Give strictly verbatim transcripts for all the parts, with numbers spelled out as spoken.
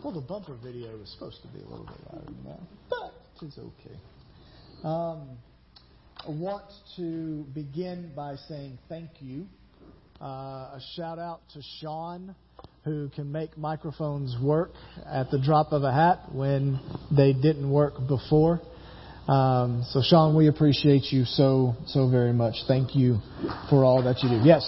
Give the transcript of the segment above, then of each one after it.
Well, the bumper video was supposed to be a little bit louder than that, but it's okay. Um, I want to begin by saying thank you. Uh, a shout out to Sean, who can make microphones work at the drop of a hat when they didn't work before. Um, so, Sean, we appreciate you so, so very much. Thank you for all that you do. Yes.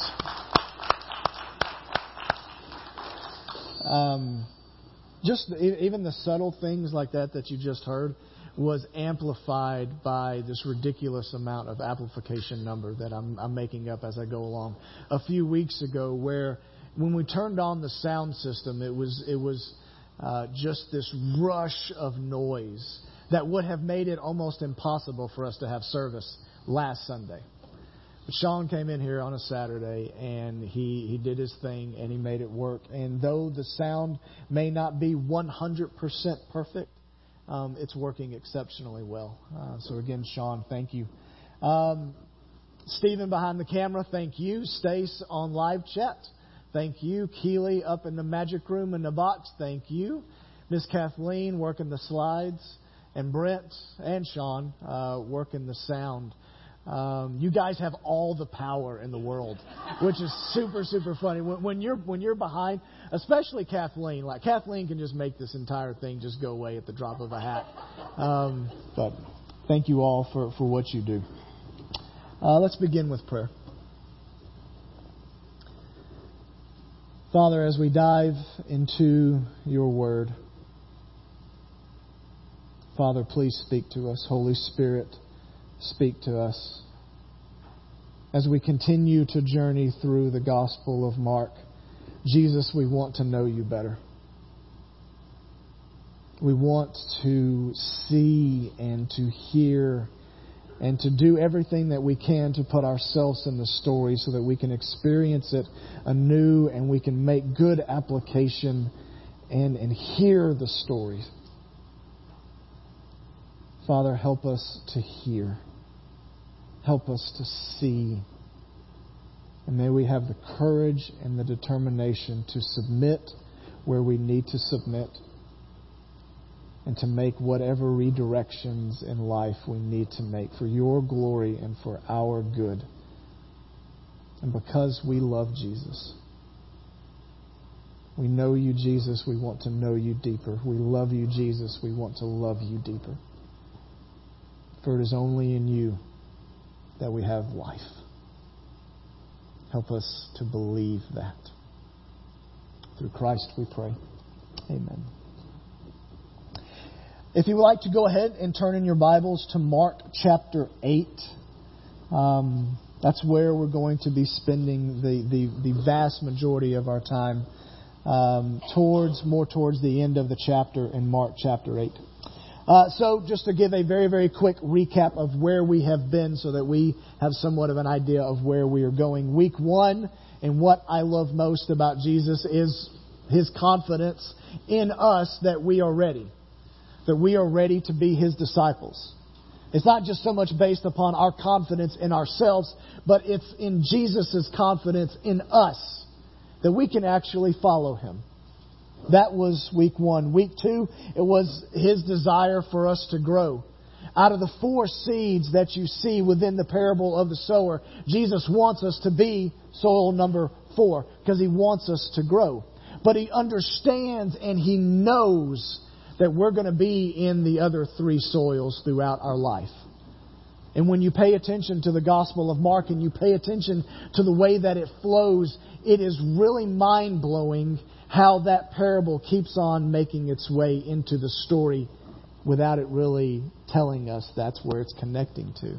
Um, just even the subtle things like that that you just heard was amplified by this ridiculous amount of amplification number that I'm, I'm making up as I go along. A few weeks ago, where when we turned on the sound system, it was it was uh, just this rush of noise that would have made it almost impossible for us to have service last Sunday. But Sean came in here on a Saturday, and he, he did his thing, and he made it work. And though the sound may not be one hundred percent perfect, um, it's working exceptionally well. Uh, so again, Sean, thank you. Um, Stephen behind the camera, thank you. Stace on live chat, thank you. Keely up in the magic room in the box, thank you. Miss Kathleen working the slides, and Brent and Sean uh, working the sound. Um, you guys have all the power in the world, which is super, super funny. When, when you're when you're behind, especially Kathleen, like Kathleen can just make this entire thing just go away at the drop of a hat. Um, but thank you all for, for what you do. Uh, let's begin with prayer. Father, as we dive into your word, Father, please speak to us. Holy Spirit, speak to us. As we continue to journey through the Gospel of Mark, Jesus, we want to know you better. We want to see and to hear and to do everything that we can to put ourselves in the story so that we can experience it anew and we can make good application and, and hear the story. Father, help us to hear. Help us to see. And may we have the courage and the determination to submit where we need to submit and to make whatever redirections in life we need to make for your glory and for our good. And because we love Jesus, we know you, Jesus, we want to know you deeper. We love you, Jesus, we want to love you deeper. For it is only in you that we have life. Help us to believe that. Through Christ we pray. Amen. If you would like to go ahead and turn in your Bibles to Mark chapter eight. Um, that's where we're going to be spending the, the, the vast majority of our time. Um, towards more towards the end of the chapter in Mark chapter eight. Uh, so just to give a very, very quick recap of where we have been so that we have somewhat of an idea of where we are going. Week one, and what I love most about Jesus is His confidence in us that we are ready. That we are ready to be His disciples. It's not just so much based upon our confidence in ourselves, but it's in Jesus' confidence in us that we can actually follow Him. That was week one. Week two, it was His desire for us to grow. Out of the four seeds that you see within the parable of the sower, Jesus wants us to be soil number four because He wants us to grow. But He understands and He knows that we're going to be in the other three soils throughout our life. And when you pay attention to the Gospel of Mark and you pay attention to the way that it flows, it is really mind-blowing how that parable keeps on making its way into the story without it really telling us that's where it's connecting to.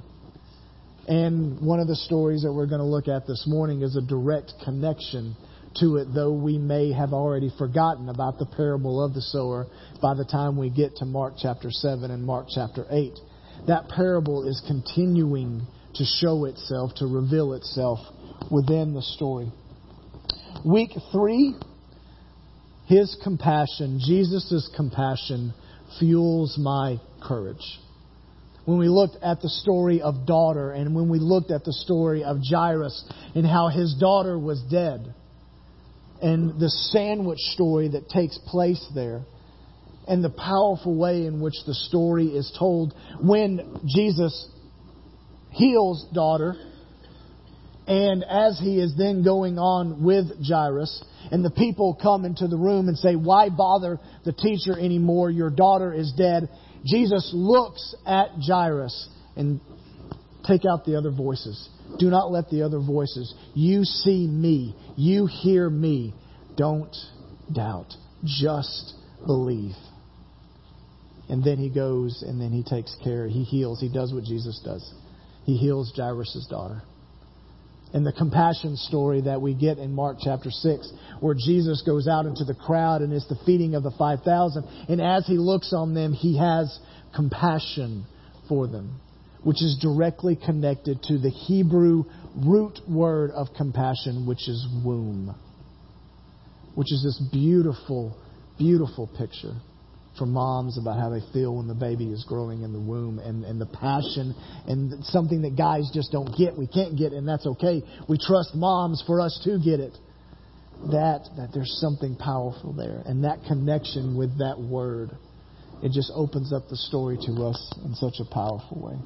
And one of the stories that we're going to look at this morning is a direct connection to it, though we may have already forgotten about the parable of the sower by the time we get to Mark chapter seven and Mark chapter eight. That parable is continuing to show itself, to reveal itself within the story. Week three, His compassion, Jesus' compassion, fuels my courage. When we looked at the story of daughter, and when we looked at the story of Jairus and how his daughter was dead, and the sandwich story that takes place there, and the powerful way in which the story is told when Jesus heals daughter, and as he is then going on with Jairus, and the people come into the room and say, "Why bother the teacher anymore? Your daughter is dead." Jesus looks at Jairus and take out the other voices. Do not let the other voices. You see me. You hear me. Don't doubt. Just believe. And then he goes and then he takes care. He heals. He does what Jesus does. He heals Jairus' daughter. And the compassion story that we get in Mark chapter six, where Jesus goes out into the crowd and it's the feeding of the five thousand. And as he looks on them, he has compassion for them, which is directly connected to the Hebrew root word of compassion, which is womb. Which is this beautiful, beautiful picture for moms about how they feel when the baby is growing in the womb, and, and the passion, and something that guys just don't get. We can't get, and that's okay. We trust moms for us to get it. That, that there's something powerful there. And that connection with that word, it just opens up the story to us in such a powerful way.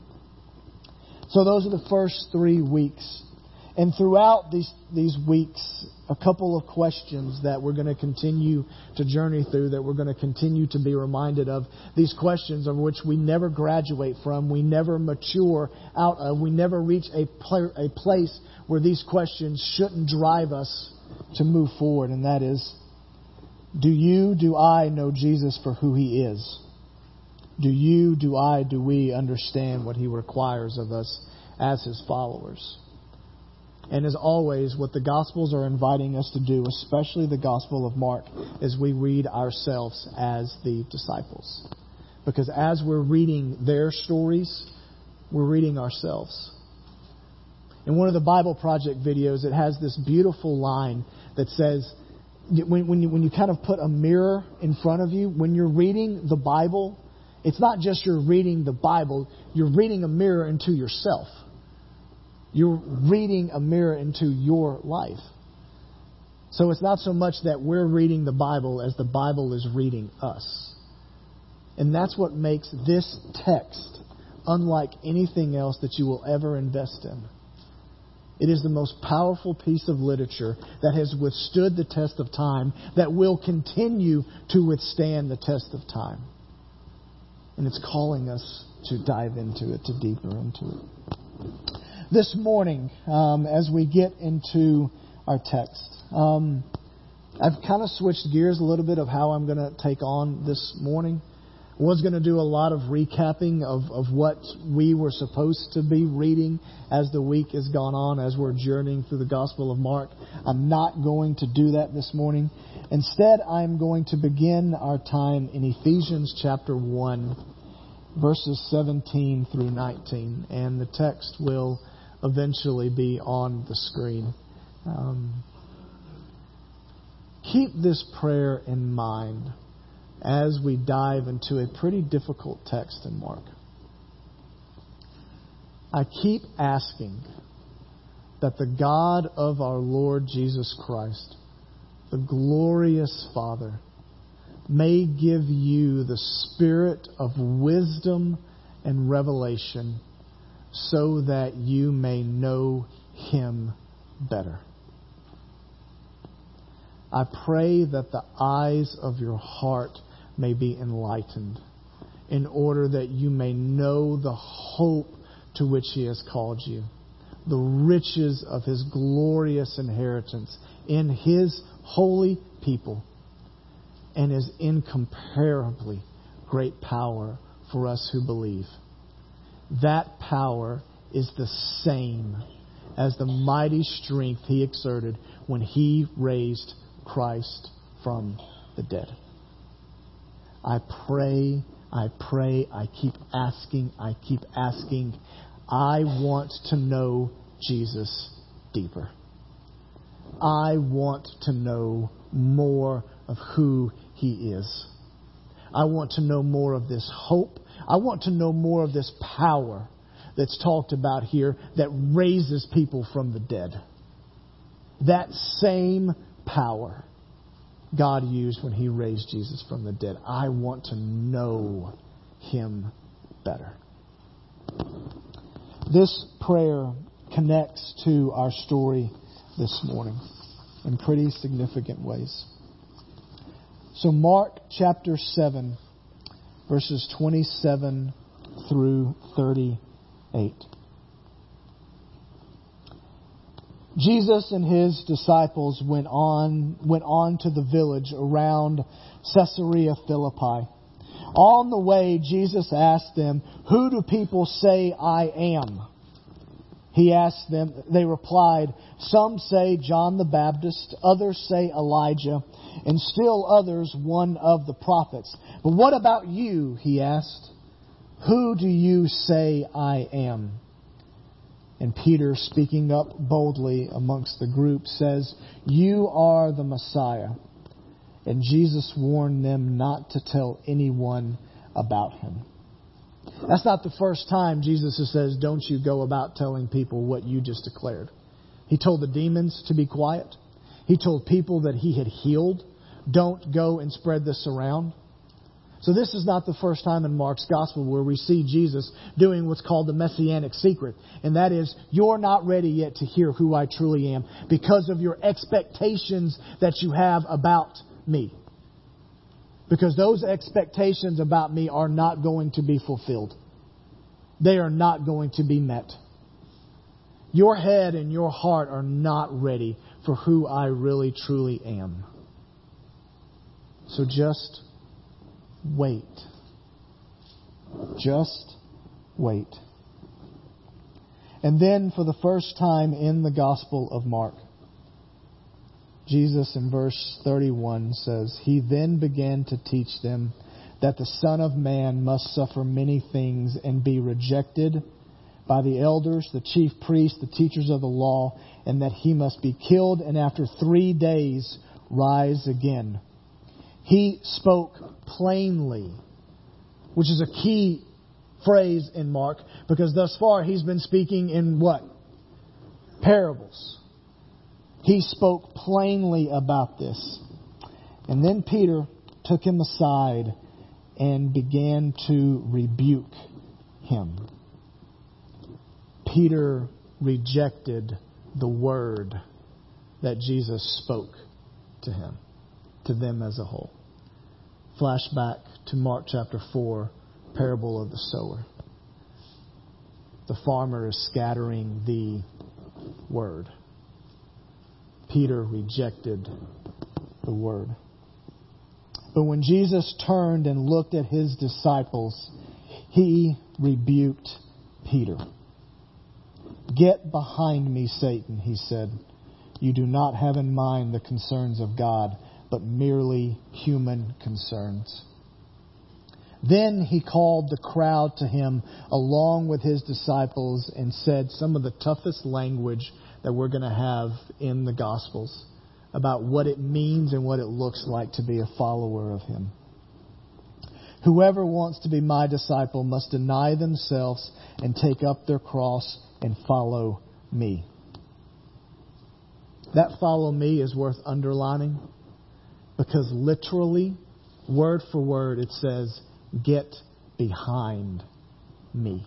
So those are the first three weeks. And throughout these these weeks, a couple of questions that we're going to continue to journey through, that we're going to continue to be reminded of. These questions of which we never graduate from, we never mature out of, we never reach a, pl- a place where these questions shouldn't drive us to move forward. And that is, do you, do I know Jesus for who He is? Do you, do I, do we understand what He requires of us as His followers? And as always, what the Gospels are inviting us to do, especially the Gospel of Mark, is we read ourselves as the disciples. Because as we're reading their stories, we're reading ourselves. In one of the Bible Project videos, it has this beautiful line that says, when, when, you, when you kind of put a mirror in front of you, when you're reading the Bible, it's not just you're reading the Bible, you're reading a mirror into yourself. You're reading a mirror into your life. So it's not so much that we're reading the Bible as the Bible is reading us. And that's what makes this text unlike anything else that you will ever invest in. It is the most powerful piece of literature that has withstood the test of time, that will continue to withstand the test of time. And it's calling us to dive into it, to deeper into it. This morning, um, as we get into our text, um, I've kind of switched gears a little bit of how I'm going to take on this morning. I was going to do a lot of recapping of, of what we were supposed to be reading as the week has gone on, as we're journeying through the Gospel of Mark. I'm not going to do that this morning. Instead, I'm going to begin our time in Ephesians chapter one, verses seventeen through nineteen. And the text will eventually be on the screen. Um, keep this prayer in mind as we dive into a pretty difficult text in Mark. I keep asking that the God of our Lord Jesus Christ, the glorious Father, may give you the spirit of wisdom and revelation, so that you may know Him better. I pray that the eyes of your heart may be enlightened, in order that you may know the hope to which He has called you, the riches of His glorious inheritance in His holy people, and His incomparably great power for us who believe. That power is the same as the mighty strength He exerted when He raised Christ from the dead. I pray, I pray, I keep asking, I keep asking. I want to know Jesus deeper. I want to know more of who He is. I want to know more of this hope. I want to know more of this power that's talked about here that raises people from the dead. That same power God used when He raised Jesus from the dead. I want to know Him better. This prayer connects to our story this morning in pretty significant ways. So Mark chapter seven, verses twenty-seven through thirty-eight. Jesus and His disciples went on, went on to the village around Caesarea Philippi. On the way, Jesus asked them, "Who do people say I am?" He asked them, they replied, "Some say John the Baptist, others say Elijah, and still others one of the prophets. But what about you?" He asked. "Who do you say I am?" And Peter, speaking up boldly amongst the group, says, "You are the Messiah." And Jesus warned them not to tell anyone about Him. That's not the first time Jesus says, "Don't you go about telling people what you just declared." He told the demons to be quiet. He told people that He had healed, "Don't go and spread this around." So this is not the first time in Mark's Gospel where we see Jesus doing what's called the Messianic secret. And that is, you're not ready yet to hear who I truly am because of your expectations that you have about me. Because those expectations about me are not going to be fulfilled. They are not going to be met. Your head and your heart are not ready for who I really truly am. So just wait. Just wait. And then for the first time in the Gospel of Mark, Jesus in verse thirty-one says, "He then began to teach them that the Son of Man must suffer many things and be rejected by the elders, the chief priests, the teachers of the law, and that He must be killed and after three days rise again." He spoke plainly, which is a key phrase in Mark, because thus far He's been speaking in what? Parables. He spoke plainly about this. And then Peter took Him aside and began to rebuke Him. Peter rejected the word that Jesus spoke to him, to them as a whole. Flashback to Mark chapter four, parable of the sower. The farmer is scattering the word. Peter rejected the word. But when Jesus turned and looked at His disciples, He rebuked Peter. "Get behind me, Satan," He said. "You do not have in mind the concerns of God, but merely human concerns." Then He called the crowd to Him along with His disciples and said some of the toughest language that we're going to have in the Gospels about what it means and what it looks like to be a follower of Him. "Whoever wants to be my disciple must deny themselves and take up their cross and follow me." That "follow me" is worth underlining, because literally, word for word, it says, "Get behind me."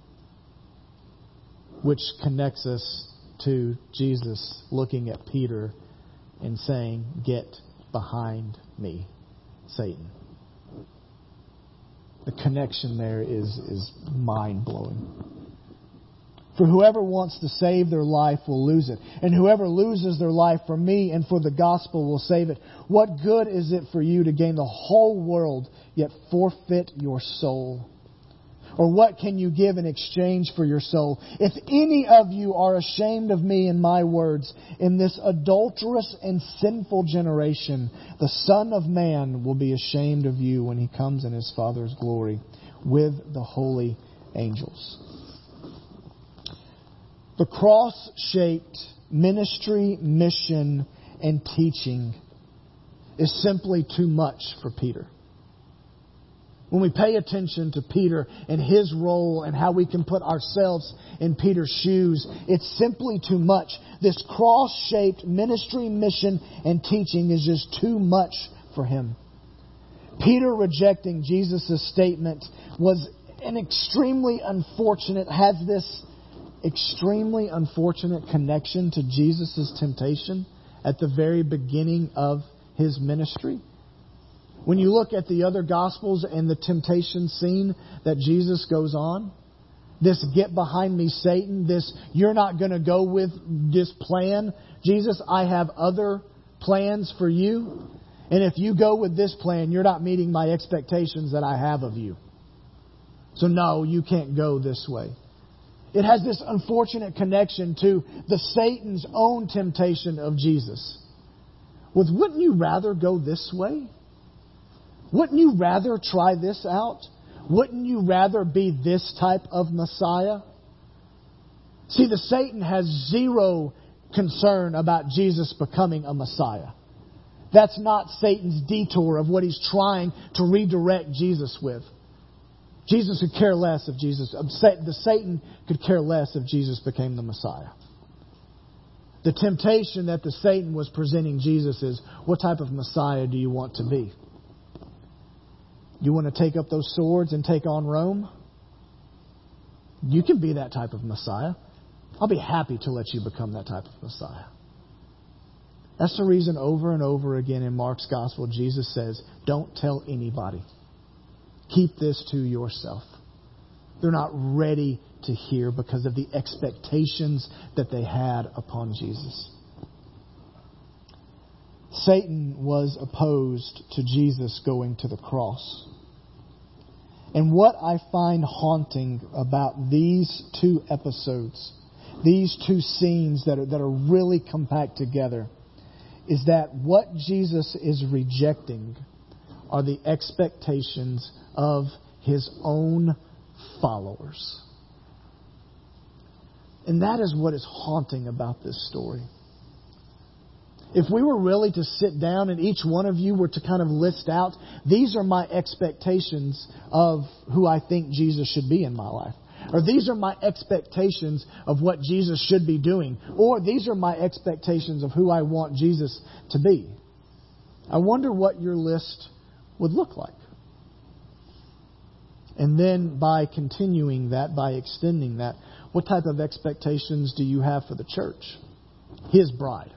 Which connects us to Jesus looking at Peter and saying, "Get behind me, Satan." The connection there is, is mind-blowing. "For whoever wants to save their life will lose it. And whoever loses their life for me and for the gospel will save it. What good is it for you to gain the whole world, yet forfeit your soul? Or what can you give in exchange for your soul? If any of you are ashamed of me and my words in this adulterous and sinful generation, the Son of Man will be ashamed of you when He comes in His Father's glory with the holy angels." The cross-shaped ministry, mission, and teaching is simply too much for Peter. when we pay attention to Peter and his role and how we can put ourselves in Peter's shoes, it's simply too much. This cross-shaped ministry, mission, and teaching is just too much for him. Peter rejecting Jesus' statement was an extremely unfortunate, has this extremely unfortunate connection to Jesus' temptation at the very beginning of his ministry. When you look at the other Gospels and the temptation scene that Jesus goes on, this get behind me, Satan, this you're not going to go with this plan. Jesus, I have other plans for you. And if you go with this plan, you're not meeting my expectations that I have of you. So no, you can't go this way. It has this unfortunate connection to the Satan's own temptation of Jesus. With, wouldn't you rather go this way? Wouldn't you rather try this out? Wouldn't you rather be this type of Messiah? See, the Satan has zero concern about Jesus becoming a Messiah. That's not Satan's detour of what he's trying to redirect Jesus with. Jesus could care less if Jesus... The Satan could care less if Jesus became the Messiah. The temptation that the Satan was presenting Jesus is, what type of Messiah do you want to be? You want to take up those swords and take on Rome? You can be that type of Messiah. I'll be happy to let you become that type of Messiah. That's the reason over and over again in Mark's Gospel, Jesus says, don't tell anybody. Keep this to yourself. They're not ready to hear because of the expectations that they had upon Jesus. Satan was opposed to Jesus going to the cross. And what I find haunting about these two episodes, these two scenes that are, that are really compact together, is that what Jesus is rejecting are the expectations of His own followers. And that is what is haunting about this story. If we were really to sit down and each one of you were to kind of list out, these are my expectations of who I think Jesus should be in my life. Or these are my expectations of what Jesus should be doing. Or these are my expectations of who I want Jesus to be. I wonder what your list would look like. And then by continuing that, by extending that, what type of expectations do you have for the church? His bride.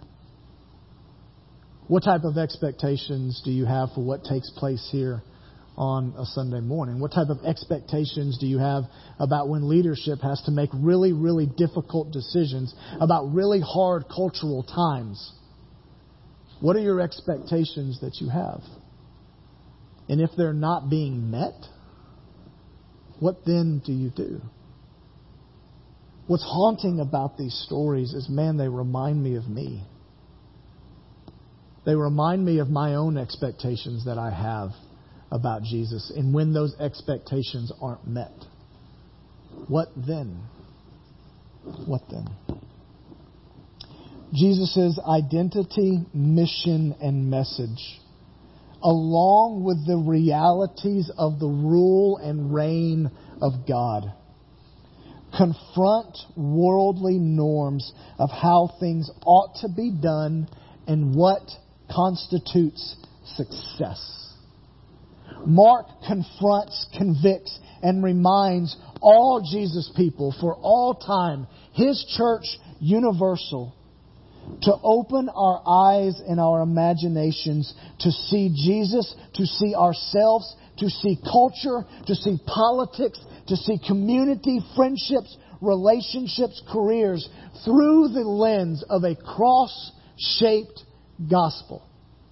What type of expectations do you have for what takes place here on a Sunday morning? What type of expectations do you have about when leadership has to make really, really difficult decisions about really hard cultural times? What are your expectations that you have? And if they're not being met, what then do you do? What's haunting about these stories is, man, they remind me of me. They remind me of my own expectations that I have about Jesus. And when those expectations aren't met, what then? What then? Jesus' identity, mission, and message, along with the realities of the rule and reign of God, confront worldly norms of how things ought to be done and what constitutes success. Mark confronts, convicts, and reminds all Jesus people for all time, His church universal, to open our eyes and our imaginations to see Jesus, to see ourselves, to see culture, to see politics, to see community, friendships, relationships, careers through the lens of a cross-shaped gospel.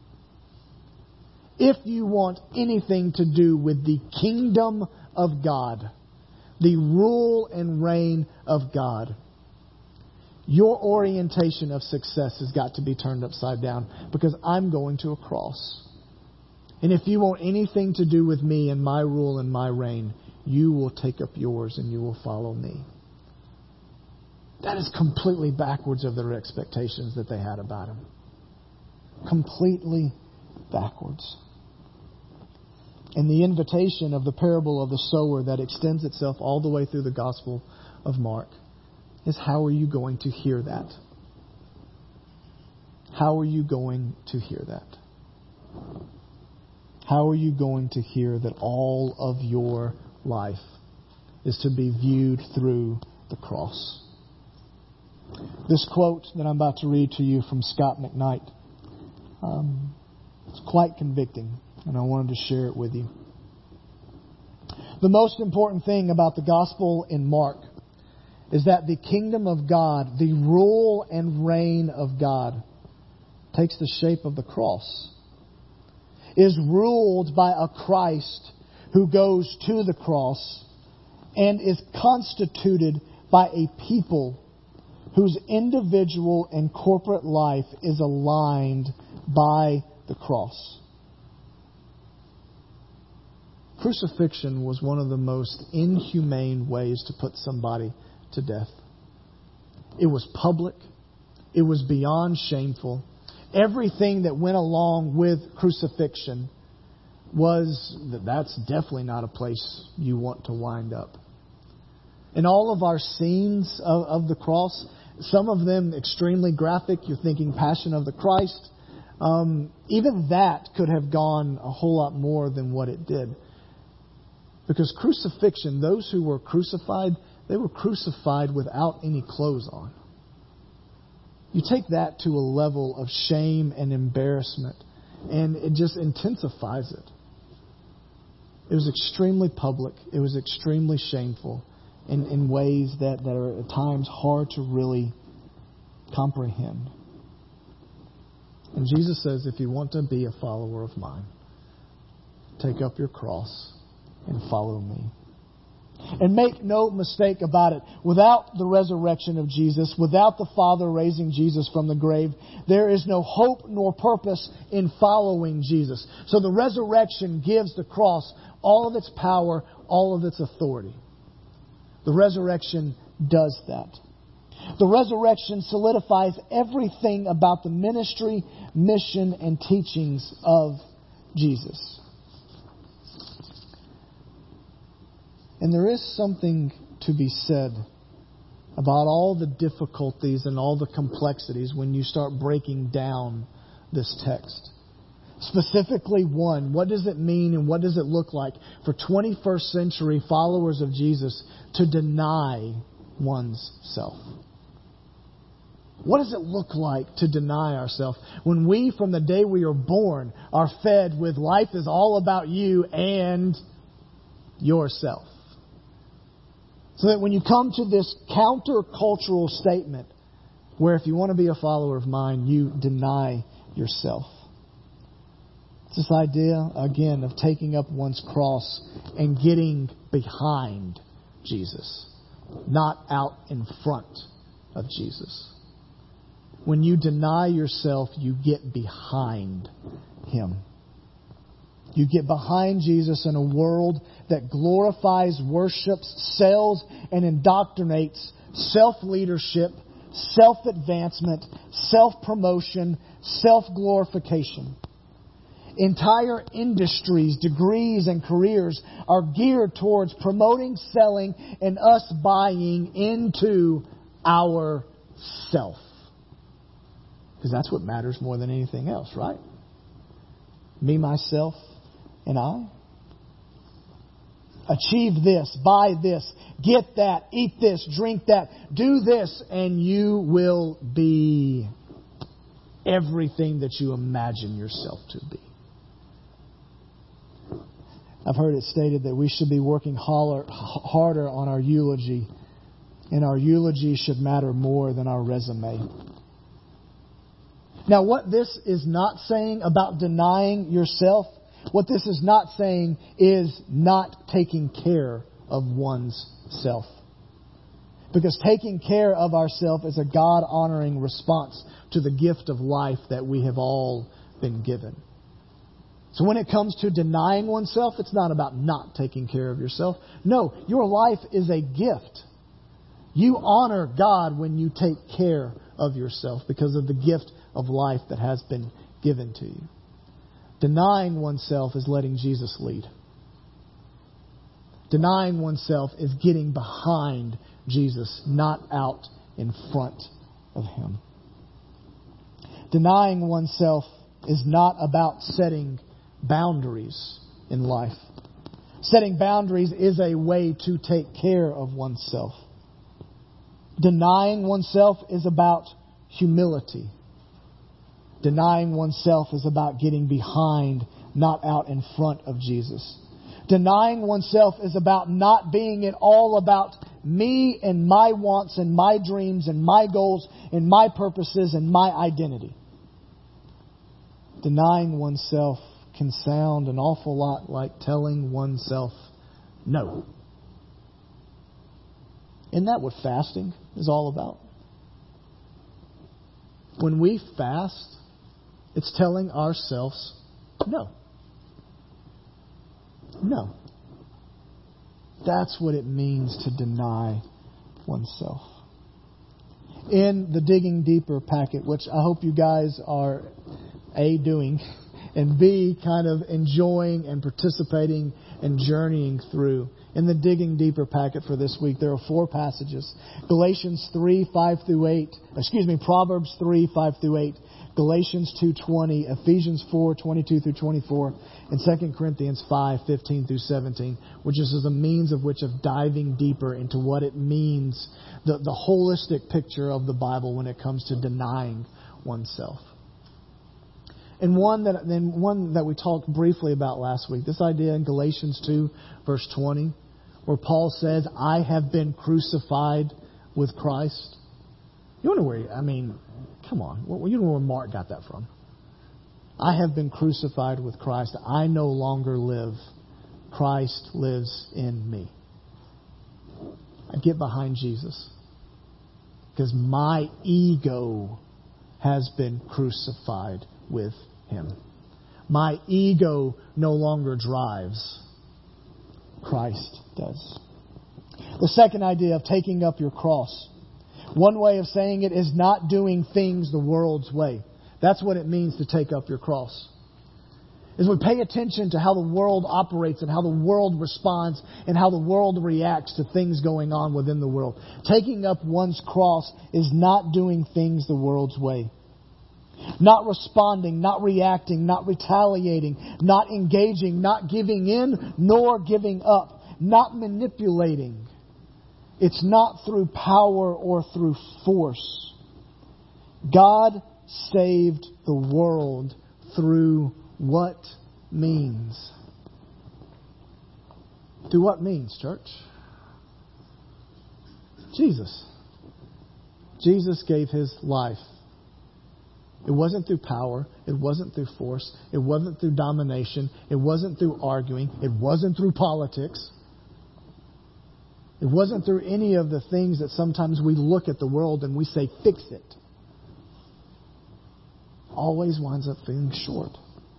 If you want anything to do with the kingdom of God, the rule and reign of God, your orientation of success has got to be turned upside down, because I'm going to a cross. And if you want anything to do with me and my rule and my reign, you will take up yours and you will follow me. That is completely backwards of their expectations that they had about Him. Completely backwards. And the invitation of the parable of the sower that extends itself all the way through the Gospel of Mark is, how are you going to hear that? How are you going to hear that? How are you going to hear that all of your life is to be viewed through the cross? This quote that I'm about to read to you from Scott McKnight, um, it's quite convicting, and I wanted to share it with you. The most important thing about the Gospel in Mark is that the kingdom of God, the rule and reign of God, takes the shape of the cross, is ruled by a Christ who goes to the cross, and is constituted by a people whose individual and corporate life is aligned by the cross. Crucifixion was one of the most inhumane ways to put somebody to death. It was public. It was beyond shameful. Everything that went along with crucifixion was that that's definitely not a place you want to wind up. In all of our scenes of, of the cross, some of them extremely graphic. You're thinking Passion of the Christ. Um, even that could have gone a whole lot more than what it did. Because crucifixion, those who were crucified, they were crucified without any clothes on. You take that to a level of shame and embarrassment, and it just intensifies it. It was extremely public. It was extremely shameful in, in ways that, that are at times hard to really comprehend. And Jesus says, if you want to be a follower of mine, take up your cross and follow me. And make no mistake about it, without the resurrection of Jesus, without the Father raising Jesus from the grave, there is no hope nor purpose in following Jesus. So the resurrection gives the cross all of its power, all of its authority. The resurrection does that. The resurrection solidifies everything about the ministry, mission, and teachings of Jesus. And there is something to be said about all the difficulties and all the complexities when you start breaking down this text. Specifically, one, what does it mean and what does it look like for twenty-first century followers of Jesus to deny one's self? What does it look like to deny ourselves when we, from the day we are born, are fed with life is all about you and yourself? So that when you come to this counter-cultural statement, where if you want to be a follower of mine, you deny yourself. It's this idea, again, of taking up one's cross and getting behind Jesus, not out in front of Jesus. When you deny yourself, you get behind Him. You get behind Jesus in a world that glorifies, worships, sells, and indoctrinates self-leadership, self-advancement, self-promotion, self-glorification. Entire industries, degrees, and careers are geared towards promoting, selling, and us buying into our self. Because that's what matters more than anything else, right? Me, myself, and I. Achieve this, buy this, get that, eat this, drink that, do this, and you will be everything that you imagine yourself to be. I've heard it stated that we should be working harder on our eulogy, and our eulogy should matter more than our resume. Now, what this is not saying about denying yourself, what this is not saying is not taking care of one's self. Because taking care of ourselves is a God-honoring response to the gift of life that we have all been given. So when it comes to denying oneself, it's not about not taking care of yourself. No, your life is a gift. You honor God when you take care of yourself because of the gift of life that has been given to you. Denying oneself is letting Jesus lead. Denying oneself is getting behind Jesus, not out in front of Him. Denying oneself is not about setting boundaries in life. Setting boundaries is a way to take care of oneself. Denying oneself is about humility. Denying oneself is about getting behind, not out in front of Jesus. Denying oneself is about not being it all about me and my wants and my dreams and my goals and my purposes and my identity. Denying oneself can sound an awful lot like telling oneself no. Isn't that what fasting is all about? When we fast, it's telling ourselves no. No. That's what it means to deny oneself. In the Digging Deeper packet, which I hope you guys are A, doing, and B, kind of enjoying and participating and journeying through. In the Digging Deeper packet for this week, there are four passages. Galatians three, five through eight. Excuse me, Proverbs three, five through eight. Galatians two twenty, Ephesians four, twenty-two through twenty-four, and Second Corinthians five, fifteen through seventeen, which is as a means of which of diving deeper into what it means, the, the holistic picture of the Bible when it comes to denying oneself. And one that then one that we talked briefly about last week, this idea in Galatians two, verse twenty, where Paul says, I have been crucified with Christ. You wonder where, I mean, come on, you know where Mark got that from. I have been crucified with Christ. I no longer live. Christ lives in me. I get behind Jesus because my ego has been crucified with Him. My ego no longer drives. Christ does. The second idea of taking up your cross. One way of saying it is not doing things the world's way. That's what it means to take up your cross. As we pay attention to how the world operates and how the world responds and how the world reacts to things going on within the world. Taking up one's cross is not doing things the world's way. Not responding, not reacting, not retaliating, not engaging, not giving in, nor giving up, not manipulating. It's not through power or through force. God saved the world through what means? Through what means, church? Jesus. Jesus gave His life. It wasn't through power. It wasn't through force. It wasn't through domination. It wasn't through arguing. It wasn't through politics. It wasn't through any of the things that sometimes we look at the world and we say, fix it. Always winds up feeling short.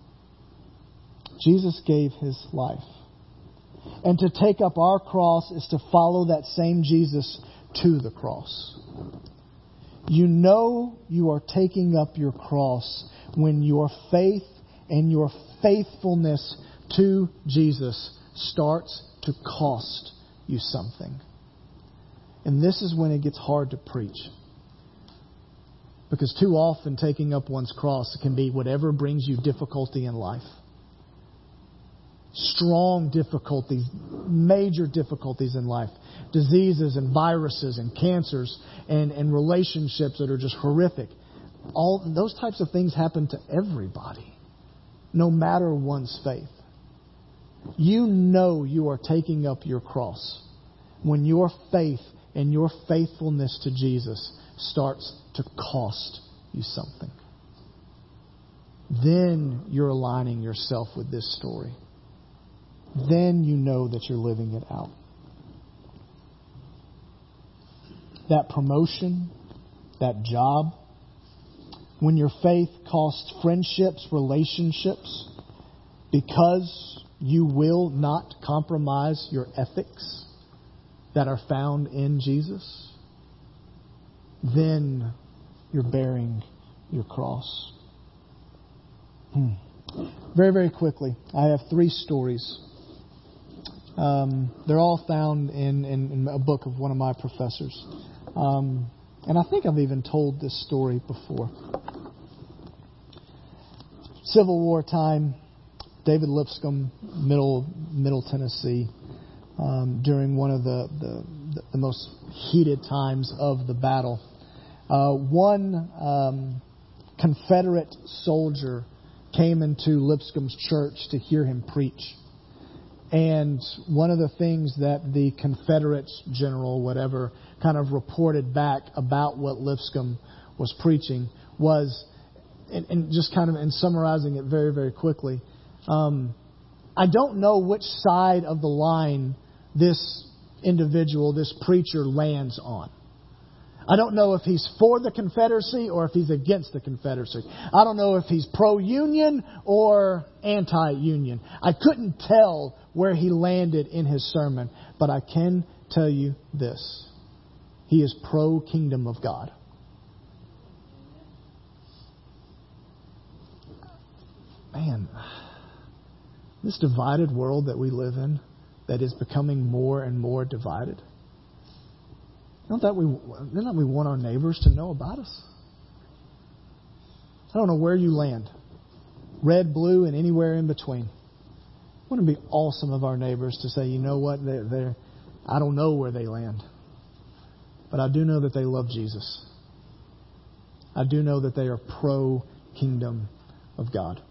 Jesus gave His life. And to take up our cross is to follow that same Jesus to the cross. You know you are taking up your cross when your faith and your faithfulness to Jesus starts to cost you something. And this is when it gets hard to preach. Because too often taking up one's cross can be whatever brings you difficulty in life. Strong difficulties, major difficulties in life. Diseases and viruses and cancers and, and relationships that are just horrific. All those types of things happen to everybody, no matter one's faith. You know you are taking up your cross when your faith and your faithfulness to Jesus starts to cost you something. Then you're aligning yourself with this story. Then you know that you're living it out. That promotion, that job, when your faith costs friendships, relationships, because you will not compromise your ethics that are found in Jesus, then you're bearing your cross. Hmm. Very, very quickly, I have three stories. Um, they're all found in, in, in a book of one of my professors. Um, and I think I've even told this story before. Civil War time, David Lipscomb, Middle Middle Tennessee, um, during one of the, the, the most heated times of the battle. Uh, one um, Confederate soldier came into Lipscomb's church to hear him preach. And one of the things that the Confederate general, whatever, kind of reported back about what Lipscomb was preaching was, and, and just kind of in summarizing it very, very quickly, um, I don't know which side of the line this individual, this preacher, lands on. I don't know if he's for the Confederacy or if he's against the Confederacy. I don't know if he's pro-Union or anti-Union. I couldn't tell where he landed in his sermon, but I can tell you this. He is pro-Kingdom of God. Man, this divided world that we live in, that is becoming more and more divided, Don't that we, don't that we want our neighbors to know about us? I don't know where you land. Red, blue, and anywhere in between. Wouldn't it be awesome of our neighbors to say, you know what, they're, they're, I don't know where they land. But I do know that they love Jesus. I do know that they are pro-Kingdom of God.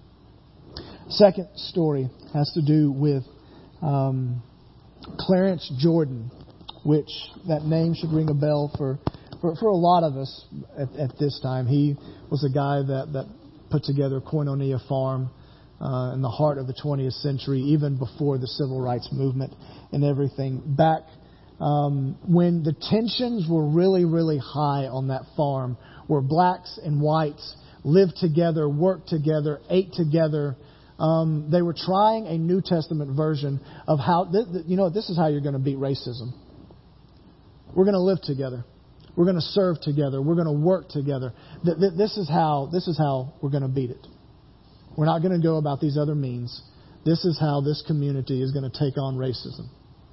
Second story has to do with um, Clarence Jordan, which that name should ring a bell for, for, for a lot of us at, at this time. He was a guy that, that put together Koinonia Farm uh, in the heart of the twentieth century, even before the civil rights movement and everything. Back um, when the tensions were really, really high on that farm, where blacks and whites lived together, worked together, ate together. Um, they were trying a New Testament version of how, th- th- you know, this is how you're going to beat racism. We're going to live together. We're going to serve together. We're going to work together. Th- th- this is how, this is how we're going to beat it. We're not going to go about these other means. This is how this community is going to take on racism.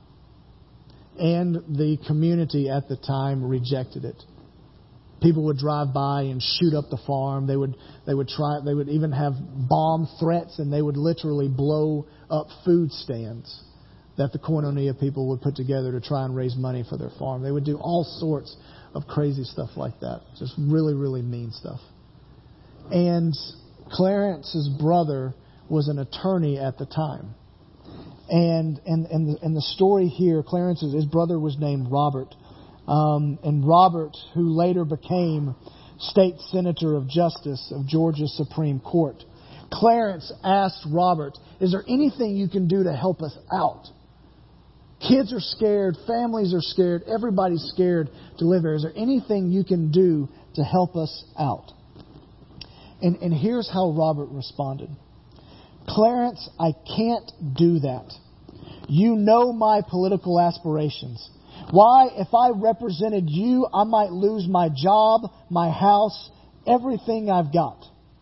And the community at the time rejected it. People would drive by and shoot up the farm. They would they would try. They would even have bomb threats, and they would literally blow up food stands that the Koinonia people would put together to try and raise money for their farm. They would do all sorts of crazy stuff like that. Just really, really mean stuff. And Clarence's brother was an attorney at the time. And and and the, and the story here, Clarence's his brother was named Robert. Um, and Robert, who later became State Senator of Justice of Georgia's Supreme Court, Clarence asked Robert, is there anything you can do to help us out? Kids are scared, families are scared, everybody's scared to live here. Is there anything you can do to help us out? And, and here's how Robert responded. Clarence, I can't do that. You know my political aspirations. Why, if I represented you, I might lose my job, my house, everything I've got.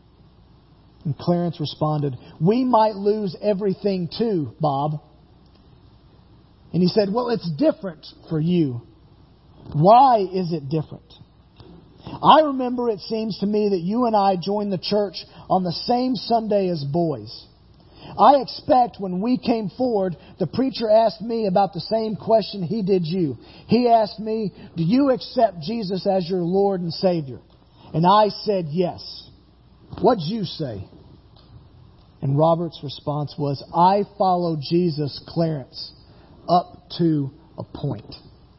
And Clarence responded, we might lose everything too, Bob. And he said, well, it's different for you. Why is it different? I remember it seems to me that you and I joined the church on the same Sunday as boys. I expect when we came forward, the preacher asked me about the same question he did you. He asked me, do you accept Jesus as your Lord and Savior? And I said yes. What'd you say? And Robert's response was, I follow Jesus, Clarence, up to a point.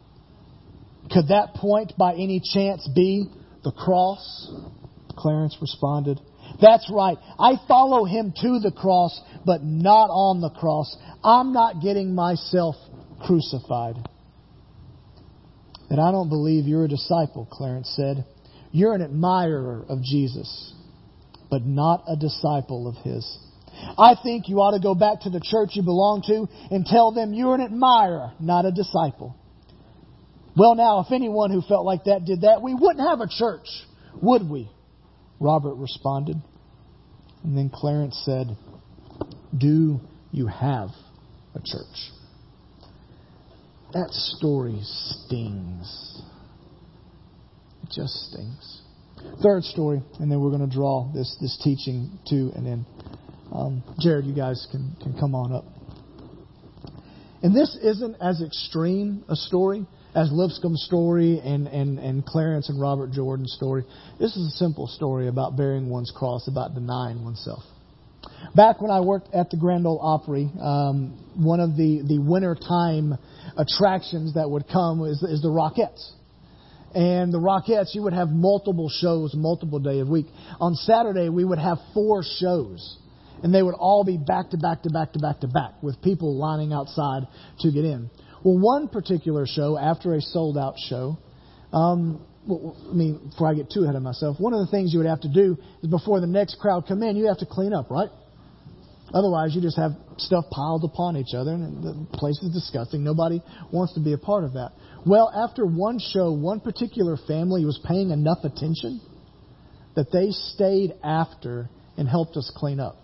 Could that point by any chance be the cross? Clarence responded, that's right. I follow Him to the cross, but not on the cross. I'm not getting myself crucified. And I don't believe you're a disciple, Clarence said. You're an admirer of Jesus, but not a disciple of His. I think you ought to go back to the church you belong to and tell them you're an admirer, not a disciple. Well, now, if anyone who felt like that did that, we wouldn't have a church, would we? Robert responded. And then Clarence said, "Do you have a church?" That story stings. It just stings. Third story, and then we're going to draw this, this teaching to an end. Um, Jared, you guys can, can come on up. And this isn't as extreme a story as Lipscomb's story and, and, and Clarence and Robert Jordan's story. This is a simple story about bearing one's cross, about denying oneself. Back when I worked at the Grand Ole Opry, um, one of the, the wintertime attractions that would come is, is the Rockettes. And the Rockettes, you would have multiple shows, multiple day of week. On Saturday, we would have four shows. And they would all be back to back to back to back to back with people lining outside to get in. Well, one particular show, after a sold-out show, um, well, I mean, before I get too ahead of myself, one of the things you would have to do is before the next crowd come in, you have to clean up, right? Otherwise, you just have stuff piled upon each other, and the place is disgusting. Nobody wants to be a part of that. Well, after one show, one particular family was paying enough attention that they stayed after and helped us clean up.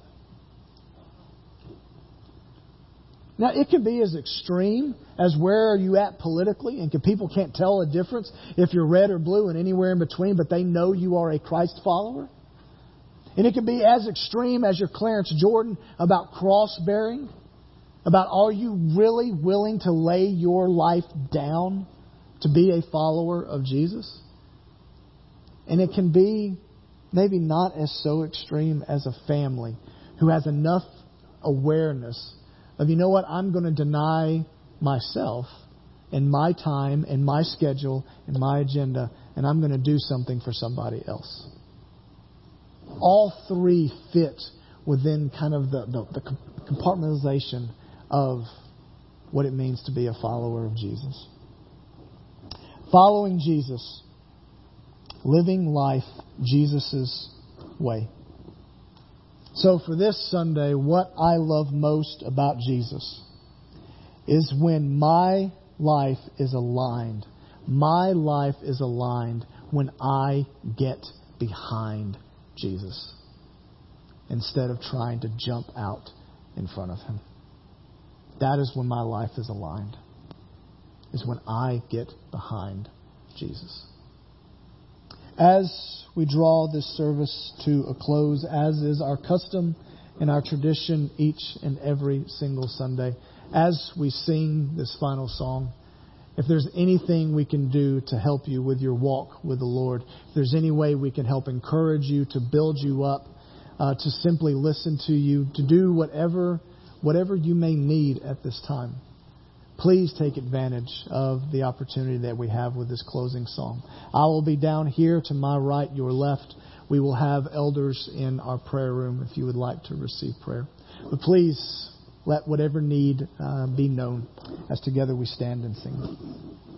Now, it can be as extreme as where are you at politically, and people can't tell a difference if you're red or blue and anywhere in between, but they know you are a Christ follower. And it can be as extreme as your Clarence Jordan about cross-bearing, about are you really willing to lay your life down to be a follower of Jesus? And it can be maybe not as so extreme as a family who has enough awareness of, you know what, I'm going to deny myself and my time and my schedule and my agenda, and I'm going to do something for somebody else. All three fit within kind of the, the, the compartmentalization of what it means to be a follower of Jesus. Following Jesus, living life Jesus' way. So for this Sunday, what I love most about Jesus is when my life is aligned. My life is aligned when I get behind Jesus instead of trying to jump out in front of Him. That is when my life is aligned. Is when I get behind Jesus. As we draw this service to a close, as is our custom and our tradition each and every single Sunday, as we sing this final song, if there's anything we can do to help you with your walk with the Lord, if there's any way we can help encourage you, to build you up, uh, to simply listen to you, to do whatever whatever you may need at this time, please take advantage of the opportunity that we have with this closing song. I will be down here to my right, your left. We will have elders in our prayer room if you would like to receive prayer. But please let whatever need uh, be known as together we stand and sing.